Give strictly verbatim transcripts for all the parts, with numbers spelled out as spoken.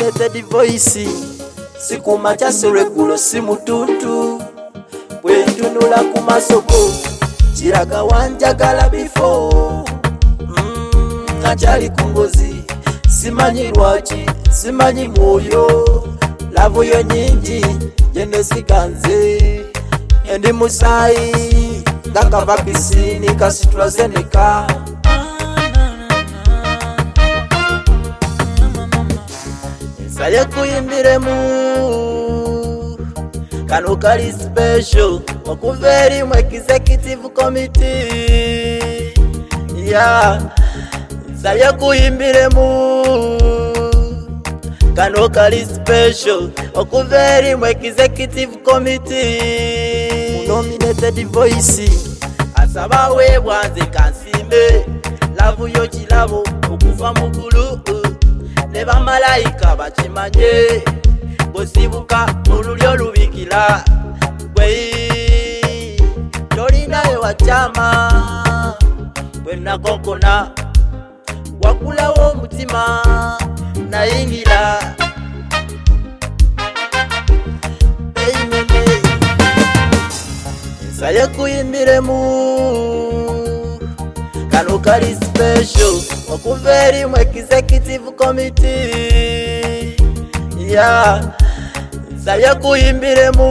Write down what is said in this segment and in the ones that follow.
Nominated voice sikuma kyasole kulo si mutuntu bwentunula ku masoko kiraga wanjagala before mm, kakyali ku ngozi simanyi lwaki simanyi mwoyo lavu yo nyingi jenesiganze endi musayi gakava pisini kasitulazeneka saye kuyimbiremu kano kali special okuva eri mu executive committee yeah. Saye kuyimbiremu kano kali special okuva eri mu executive committee. Nominated voice asaba webwanze kansimbe lavu yo kilabo okuva mu gulu ne bamalayika bakimanye bosibuka olulyo lubikira gwe tolinayo wakyama bwenakonkona wakulawo omutima nayingira saye kuyimbiremu kano kali special okuva eri mu executive committee yeah. Saye kuyimbiremu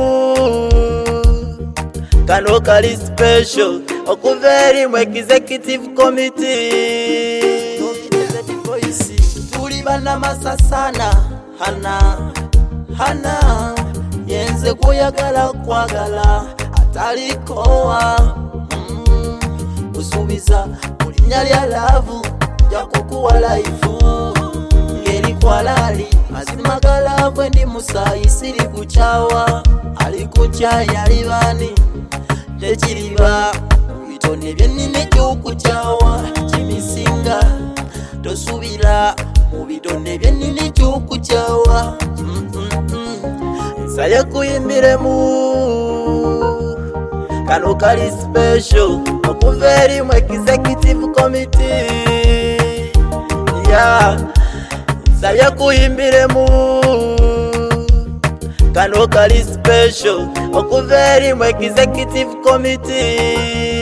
kano kali special okuva eri mu executive committee. Nominated voice tuli bana masasana hana hana yenze kuyagala kwagala atalikowa mm, kusubiza mulinya lya lavu jakukuwa laifu ngeri kwalali mazima galavu ndi musayi siri kuchawa alikuchaya yalibani tekiriba bitone byenine kyukuchawa kimisinga tosubira mu bitone byenine kyukuchawa mm -mm -mm. Saye kuyimbiremu kano kali special okuva eri mu executive committee yeah. Saye kuyimbiremu kano kali special okuva eri mu executive committee.